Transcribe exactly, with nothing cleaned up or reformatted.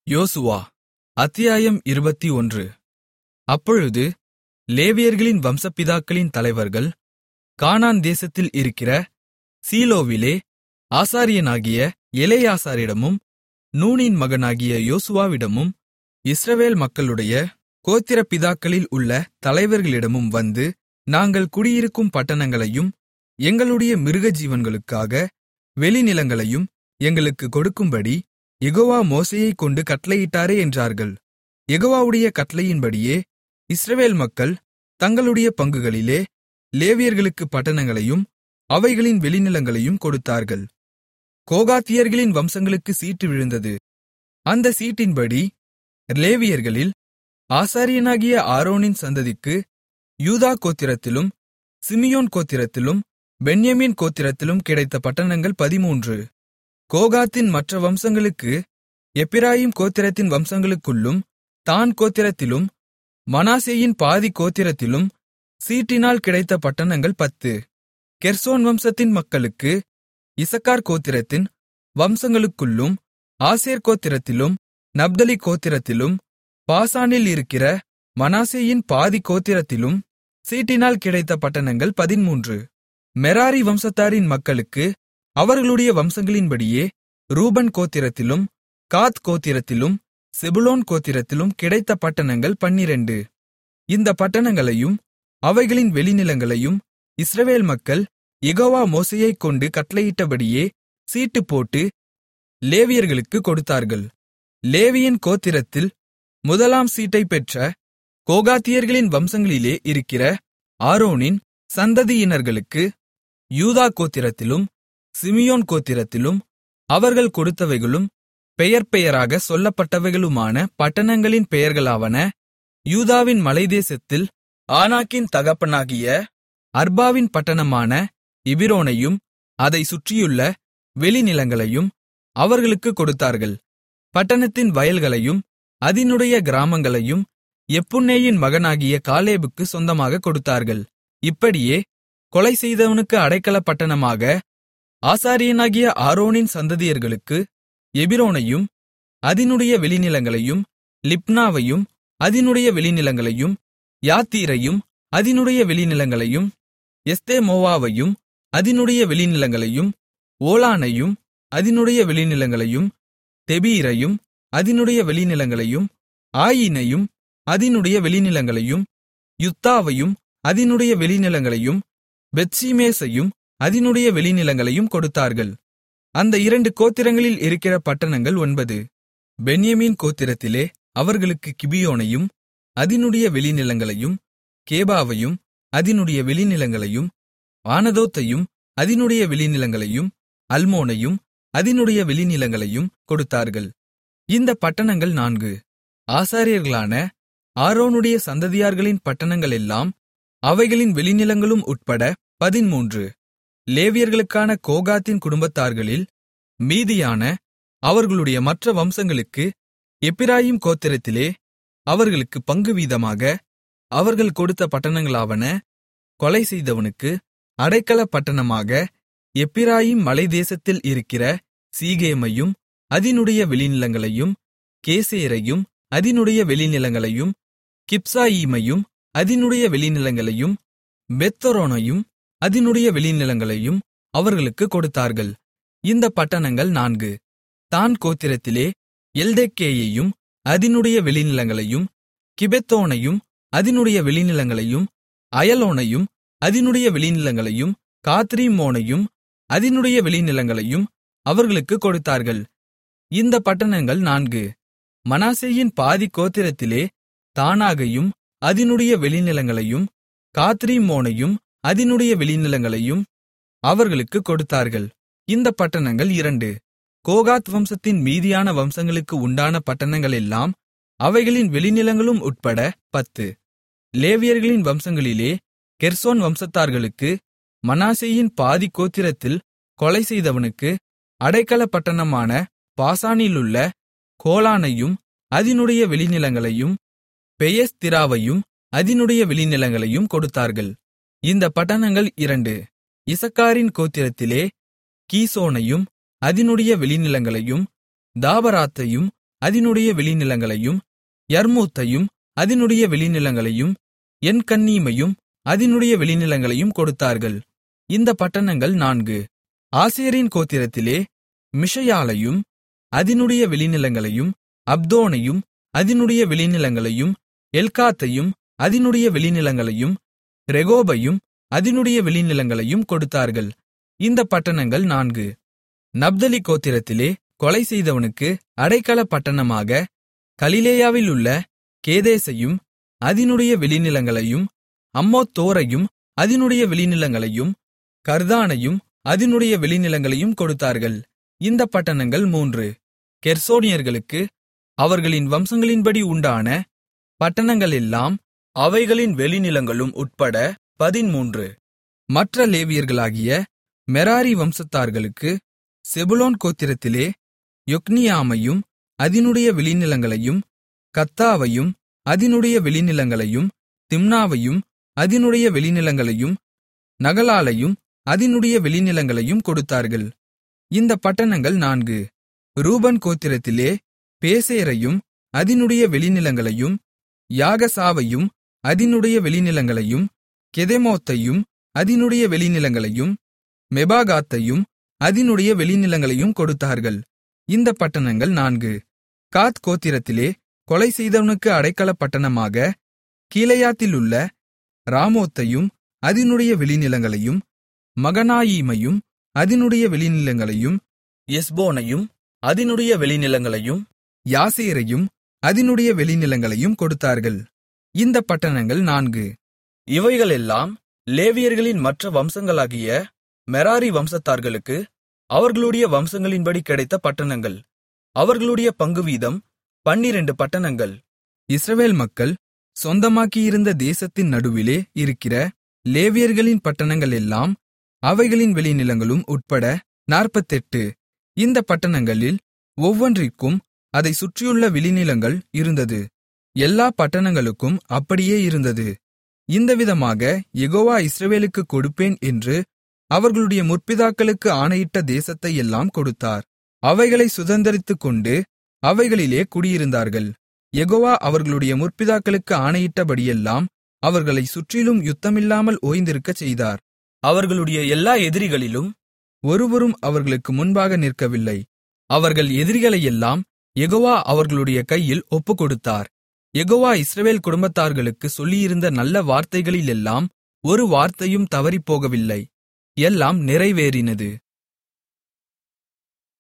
யோசுவா அத்தியாயம் இருபத்தொன்று. அப்பொழுது லேவியர்களின் வம்சபிதாக்களின் தலைவர்கள் கானான் தேசத்தில் இருக்கிற சீலோவிலே ஆசாரியனாகிய எலெயாசாரிடமும் நூனின் மகனாகிய யோசுவாவிடமும் இஸ்ரவேல் மக்களுடைய கோத்திர பிதாக்களில் உள்ள தலைவர்களிடமும் வந்து, நாங்கள் குடியிருக்கும் பட்டணங்களையும் எங்களுடைய மிருகஜீவன்களுக்காக வெளிநிலங்களையும் எங்களுக்குக் கொடுக்கும்படி யெகோவா மோசேயைக் கொண்டு கட்டளையிட்டாரே என்றார்கள். யெகோவாவுடைய கட்டளையின்படியே இஸ்ரவேல் மக்கள் தங்களுடைய பங்குகளிலே லேவியர்களுக்குப் பட்டணங்களையும் அவைகளின் வெளிநிலங்களையும் கொடுத்தார்கள். கோகாத்தியர்களின் வம்சங்களுக்கு சீட்டு விழுந்தது. அந்த சீட்டின்படி லேவியர்களில் ஆசாரியனாகிய ஆரோனின் சந்ததிக்கு யூதா கோத்திரத்திலும் சிமியோன் கோத்திரத்திலும் பென்யமீன் கோத்திரத்திலும் கிடைத்த பட்டணங்கள் பதிமூன்று. கோகாத்தின் மற்ற வம்சங்களுக்கு எப்பிராயீம் கோத்திரத்தின் வம்சங்களுக்குள்ளும் தாண் கோத்திரத்திலும் மனாசேயின் பாதி கோத்திரத்திலும் சீட்டினால் கிடைத்த பட்டணங்கள் பத்து. கெர்சோன் வம்சத்தின் மக்களுக்கு இசக்கார் கோத்திரத்தின் வம்சங்களுக்குள்ளும் ஆசேர் கோத்திரத்திலும் நப்தலி கோத்திரத்திலும் பாசானில் இருக்கிற மனாசேயின் பாதி கோத்திரத்திலும் சீட்டினால் கிடைத்த பட்டணங்கள் பதிமூன்று. மெராரி வம்சத்தாரின் மக்களுக்கு அவர்களுடைய வம்சங்களின்படியே ரூபன் கோத்திரத்திலும் காத் கோத்திரத்திலும் செபுலோன் கோத்திரத்திலும் கிடைத்த பட்டணங்கள் பன்னிரண்டு. இந்த பட்டணங்களையும் அவைகளின் வெளிநிலங்களையும் இஸ்ரவேல் மக்கள் யெகோவா மோசேயைக் கொண்டு கட்டளையிட்டபடியே சீட்டு போட்டு லேவியர்களுக்குக் கொடுத்தார்கள். லேவியின் கோத்திரத்தில் முதலாம் சீட்டைப் பெற்ற கோகாத்தியர்களின் வம்சங்களிலே இருக்கிற ஆரோனின் சந்ததியினர்களுக்கு யூதா கோத்திரத்திலும் சிமியோன் கோத்திரத்திலும் அவர்கள் கொடுத்தவைகளும் பெயர் பெயராக சொல்லப்பட்டவைகளுமான பட்டணங்களின் பெயர்களாவன: யூதாவின் மலைதேசத்தில் ஆனாக்கின் தகப்பனாகிய அர்பாவின் பட்டணமான எபிரோனையும் அதைச் சுற்றியுள்ள வெளிநிலங்களையும் அவர்களுக்குக் கொடுத்தார்கள். பட்டணத்தின் வயல்களையும் அதினுடைய கிராமங்களையும் எப்புன்னேயின் மகனாகிய காலேபுக்கு சொந்தமாகக் கொடுத்தார்கள். இப்படியே கொலை செய்தவனுக்கு அடைக்கலப் பட்டணமாக ஆசாரியனாகிய ஆரோனின் சந்ததியர்களுக்கு எபிரோனையும் அதினுடைய வெளிநிலங்களையும், லிப்னாவையும் அதினுடைய வெளிநிலங்களையும், யாத்தீரையும் அதினுடைய வெளிநிலங்களையும், எஸ்தெமோவாவையும் அதினுடைய வெளிநிலங்களையும், ஓலானையும் அதினுடைய வெளிநிலங்களையும், தெபீரையும் அதினுடைய வெளிநிலங்களையும், ஆயினையும் அதினுடைய வெளிநிலங்களையும், யுத்தாவையும் அதினுடைய வெளிநிலங்களையும், பெத்ஷிமேசையும் அதினுடைய வெளிநிலங்களையும் கொடுத்தார்கள். அந்த இரண்டு கோத்திரங்களில் இருக்கிற பட்டணங்கள் ஒன்பது. பென்யமீன் கோத்திரத்திலே அவர்களுக்கு கிபியோனையும் அதினுடைய வெளிநிலங்களையும், கேபாவையும் அதினுடைய வெளிநிலங்களையும், ஆனதோத்தையும் அதினுடைய வெளிநிலங்களையும், அல்மோனையும் அதினுடைய வெளிநிலங்களையும் கொடுத்தார்கள். இந்த பட்டணங்கள் நான்கு. ஆசாரியர்களான ஆரோனுடைய சந்ததியார்களின் பட்டணங்களெல்லாம் அவைகளின் வெளிநிலங்களும் உட்பட பதிமூன்று. லேவியர்களுக்கான கோகாத்தின் குடும்பத்தார்களில் மீதியான அவர்களுடைய மற்ற வம்சங்களுக்கு எப்பிராயீம் கோத்திரத்திலே அவர்களுக்கு பங்கு வீதமாக அவர்கள் கொடுத்த பட்டணங்களாவன: கொலை செய்தவனுக்கு அடைக்கலப் பட்டணமாக எப்பிராயீம் மலைதேசத்தில் இருக்கிற சீகேமையும் அதினுடைய வெளிநிலங்களையும், கேசேரையும் அதினுடைய வெளிநிலங்களையும், கிப்சாயீமையும் அதினுடைய வெளிநிலங்களையும், பெத்தொரோனையும் அதினுடைய வெளிநிலங்களையும் அவர்களுக்குக் கொடுத்தார்கள். இந்த பட்டணங்கள் நான்கு. தாண் கோத்திரத்திலே எல்தெக்கேயையும் அதினுடைய வெளிநிலங்களையும், கிபெத்தோனையும் அதினுடைய வெளிநிலங்களையும், அயலோனையும் அதினுடைய வெளிநிலங்களையும், காத்ரிம்மோனையும் அதினுடைய வெளிநிலங்களையும் அவர்களுக்குக் கொடுத்தார்கள். இந்த பட்டணங்கள் நான்கு. மனாசேயின் பாதி கோத்திரத்திலே தானாகையும் அதினுடைய வெளிநிலங்களையும், காத்ரிம்மோனையும் அதினுடைய வெளிநிலங்களையும் அவர்களுக்குக் கொடுத்தார்கள். இந்த பட்டணங்கள் இரண்டு. கோகாத் வம்சத்தின் மீதியான வம்சங்களுக்கு உண்டான பட்டணங்களெல்லாம் அவைகளின் வெளிநிலங்களும் உட்பட பத்து. லேவியர்களின் வம்சங்களிலே கெர்சோன் வம்சத்தார்களுக்கு மனாசேயின் பாதி கோத்திரத்தில் கொலை செய்தவனுக்கு அடைக்கலப் பட்டணமான பாசானிலுள்ள கோலானையும் அதினுடைய வெளிநிலங்களையும், பெயஸ்திராவையும் அதினுடைய வெளிநிலங்களையும் கொடுத்தார்கள். இந்த பட்டணங்கள் இரண்டு. இசக்காரின் கோத்திரத்திலே கீசோனையும் அதினுடைய வெளிநிலங்களையும், தாபராத்தையும் அதினுடைய வெளிநிலங்களையும், யர்மூத்தையும் அதினுடைய வெளிநிலங்களையும், என்கன்னீமையும் அதினுடைய வெளிநிலங்களையும் கொடுத்தார்கள். இந்த பட்டணங்கள் நான்கு. ஆசேரின் கோத்திரத்திலே மிஷயாலையும் அதினுடைய வெளிநிலங்களையும், அப்தோனையும் அதினுடைய வெளிநிலங்களையும், எல்காத்தையும் அதினுடைய வெளிநிலங்களையும், ரெகோபையும் அதினுடைய வெளிநிலங்களையும் கொடுத்தார்கள். இந்த பட்டணங்கள் நான்கு. நப்தலி கோத்திரத்திலே கொலை செய்தவனுக்கு அடைக்கல பட்டணமாக கலிலேயாவிலுள்ள கேதேசையும் அதினுடைய வெளிநிலங்களையும், அம்மோத்தோரையும் அதினுடைய வெளிநிலங்களையும், கர்தானையும் அதினுடைய வெளிநிலங்களையும் கொடுத்தார்கள். இந்த பட்டணங்கள் மூன்று. கெர்சோனியர்களுக்கு அவர்களின் வம்சங்களின்படி உண்டான பட்டணங்களெல்லாம் அவைகளின் வெளிநிலங்களும் உட்பட பதின்மூன்று. மற்ற லேவியர்களாகிய மெராரி வம்சத்தார்களுக்கு செபுலோன் கோத்திரத்திலே யொக்னியாமையும் அதினுடைய வெளிநிலங்களையும், கத்தாவையும் அதினுடைய வெளிநிலங்களையும், திம்னாவையும் அதினுடைய வெளிநிலங்களையும், நகலாலையும் அதினுடைய வெளிநிலங்களையும் கொடுத்தார்கள். இந்த பட்டணங்கள் நான்கு. ரூபன் கோத்திரத்திலே பேசேரையும் அதினுடைய வெளிநிலங்களையும், யாகசாவையும் அதினுடைய வெளிநிலங்களையும், கெதெமோத்தையும் அதினுடைய வெளிநிலங்களையும், மெபாகாத்தையும் அதினுடைய வெளிநிலங்களையும் கொடுத்தார்கள். இந்த பட்டணங்கள் நான்கு. காத் கோத்திரத்திலே கொலை செய்தவனுக்கு அடைக்கல பட்டணமாக கீலேயாத்திலுள்ள ராமோத்தையும் அதினுடைய வெளிநிலங்களையும், மகனாயீமையும் அதினுடைய வெளிநிலங்களையும், எஸ்போனையும் அதினுடைய வெளிநிலங்களையும், யாசேரையும் அதினுடைய வெளிநிலங்களையும் கொடுத்தார்கள். இந்த பட்டணங்கள் நான்கு. இவைகளெல்லாம் லேவியர்களின் மற்ற வம்சங்களாகிய மெராரி வம்சத்தார்களுக்கு அவர்களுடைய வம்சங்களின்படி கிடைத்த பட்டணங்கள். அவர்களுடைய பங்குவீதம் பன்னிரண்டு பட்டணங்கள். இஸ்ரவேல் மக்கள் சொந்தமாக்கியிருந்த தேசத்தின் நடுவிலே இருக்கிற லேவியர்களின் பட்டணங்களெல்லாம் அவைகளின் வெளிநிலங்களும் உட்பட நாற்பத்தெட்டு. இந்த பட்டணங்களில் ஒவ்வொன்றிற்கும் அதைச் சுற்றியுள்ள வெளிநிலங்கள் இருந்தது. எல்லா பட்டணங்களுக்கும் அப்படியே இருந்தது. இந்த விதமாக யெகோவா இஸ்ரவேலுக்குக் கொடுப்பேன் என்று அவர்களுடைய முற்பிதாக்களுக்கு ஆணையிட்ட தேசத்தை எல்லாம் கொடுத்தார். அவைகளை சுதந்தரித்துக்கொண்டு அவைகளிலே குடியிருந்தார்கள். யெகோவா அவர்களுடைய முற்பிதாக்களுக்கு ஆணையிட்டபடியெல்லாம் அவர்களைச் சுற்றிலும் யுத்தமில்லாமல் ஓய்ந்திருக்கச் செய்தார். அவர்களுடைய எல்லா எதிரிகளிலும் ஒருவரும் அவர்களுக்கு முன்பாக நிற்கவில்லை. அவர்கள் எதிரிகளையெல்லாம் யெகோவா அவர்களுடைய கையில் ஒப்புக்கொடுத்தார். யெகோவா இஸ்ரவேல் குடும்பத்தார்களுக்கு சொல்லியிருந்த நல்ல வார்த்தைகளிலெல்லாம் ஒரு வார்த்தையும் தவறிப்போகவில்லை. எல்லாம் நிறைவேறினது.